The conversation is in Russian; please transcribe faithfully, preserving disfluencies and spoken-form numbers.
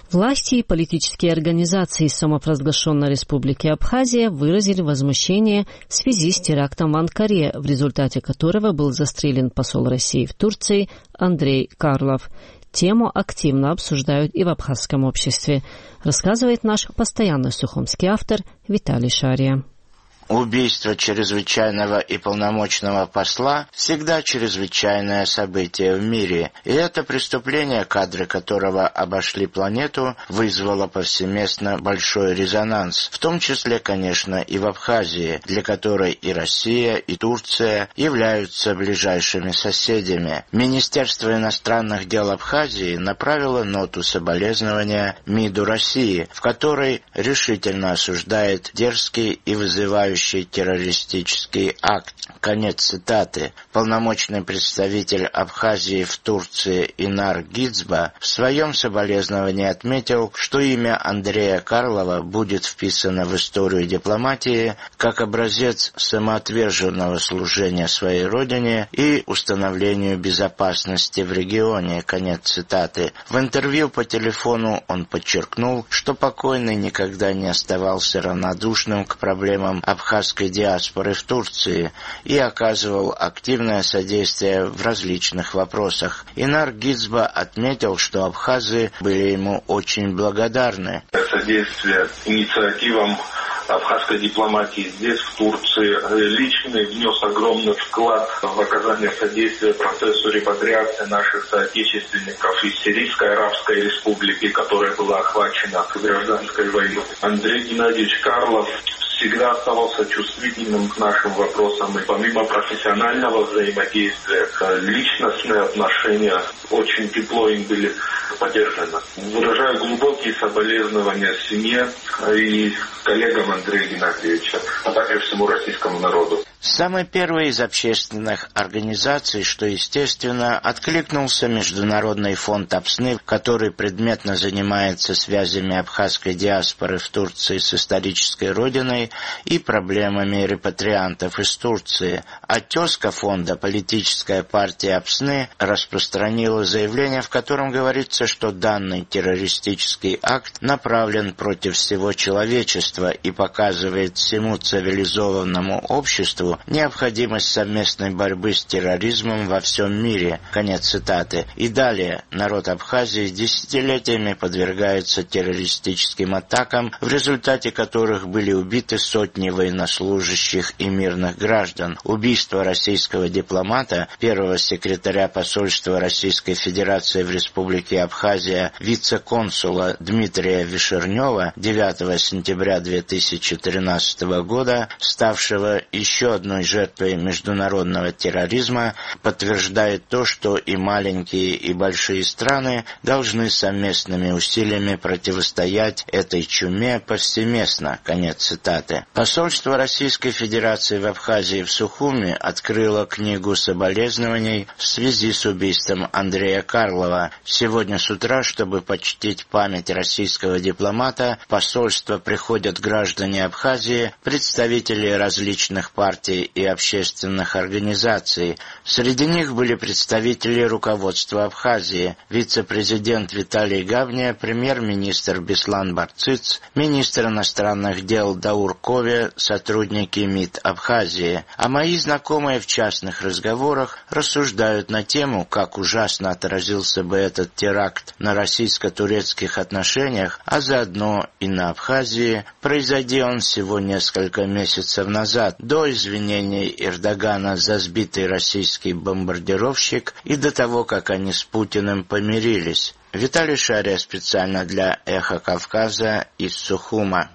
Власти и политические организации самопровозглашенной Республики Абхазия выразили возмущение в связи с терактом в Анкаре, в результате которого был застрелен посол России в Турции Андрей Карлов. Тему активно обсуждают и в абхазском обществе, рассказывает наш постоянный сухумский автор Виталий Шария. Убийство чрезвычайного и полномочного посла всегда чрезвычайное событие в мире, и это преступление, кадры которого обошли планету, вызвало повсеместно большой резонанс, в том числе, конечно, и в Абхазии, для которой и Россия, и Турция являются ближайшими соседями. Министерство иностранных дел Абхазии направило ноту соболезнования МИДу России, в которой решительно осуждает дерзкий и вызывающий террористический акт. Конец цитаты. Полномочный представитель Абхазии в Турции Инар Гицба в своем соболезновании отметил, что имя Андрея Карлова будет вписано в историю дипломатии как образец самоотверженного служения своей родине и установлению безопасности в регионе. Конец цитаты. В интервью по телефону он подчеркнул, что покойный никогда не оставался равнодушным к проблемам Абхазии абхазской диаспоры в Турции и оказывал активное содействие в различных вопросах. Инар Гицба отметил, что абхазы были ему очень благодарны. Содействие инициативам абхазской дипломатии здесь, в Турции, лично внес огромный вклад в оказание содействия процессу репатриации наших соотечественников из Сирийской Арабской Республики, которая была охвачена гражданской войной. Андрей Геннадьевич Карлов всегда оставался чувствительным к нашим вопросам, и помимо профессионального взаимодействия, личностные отношения очень тепло им были поддержаны. Выражаю глубокие соболезнования семье и коллегам Андрея Геннадьевича, а также всему российскому народу. Самой первой из общественных организаций, что, естественно, откликнулся Международный фонд Апсны, который предметно занимается связями абхазской диаспоры в Турции с исторической родиной и проблемами репатриантов из Турции. А тезка фонда, политическая партия Апсны, распространила заявление, в котором говорится, что данный террористический акт направлен против всего человечества и показывает всему цивилизованному обществу необходимость совместной борьбы с терроризмом во всем мире. Конец цитаты. И далее. Народ Абхазии десятилетиями подвергается террористическим атакам, в результате которых были убиты сотни военнослужащих и мирных граждан. Убийство российского дипломата, первого секретаря посольства Российской Федерации в Республике Абхазия, вице-консула Дмитрия Вишернева девятого сентября две тысячи тринадцатого года, ставшего еще одной жертвой международного терроризма, подтверждает то, что и маленькие, и большие страны должны совместными усилиями противостоять этой чуме повсеместно. Конец цитаты. Посольство Российской Федерации в Абхазии в Сухуми открыло книгу соболезнований в связи с убийством Андрея Карлова. Сегодня с утра, чтобы почтить память российского дипломата, в посольство приходят граждане Абхазии, представители различных партий и общественных организаций. Среди них были представители руководства Абхазии, вице-президент Виталий Гавния, премьер-министр Беслан Барциц, министр иностранных дел Даур Кове, сотрудники МИД Абхазии. А мои знакомые в частных разговорах рассуждают на тему, как ужасно отразился бы этот теракт на российско-турецких отношениях, а заодно и на Абхазии, произойди он всего несколько месяцев назад, до извинений Эрдогана за сбитый российский бомбардировщик и до того, как они с Путиным помирились. Виталий Шария специально для «Эхо Кавказа» из Сухума.